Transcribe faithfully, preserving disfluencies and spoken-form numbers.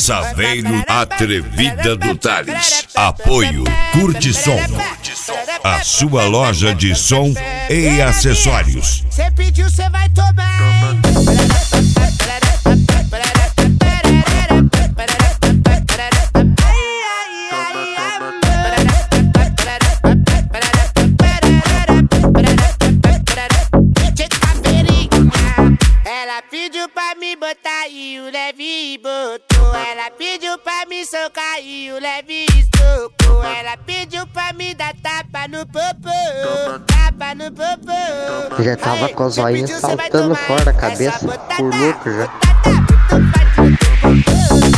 Saveiro Atrevida do Tales. Apoio Curte Som, a sua loja de som e acessórios. Cê pediu, cê vai tomar, hein? Ela pediu pra me botar e o Leve botou. Ela pediu pra me socar e o Leve socou. Ela pediu pra me dar tapa no popô, tapa no popô. Já tava com os olhinhos saltando fora da cabeça, por louco já.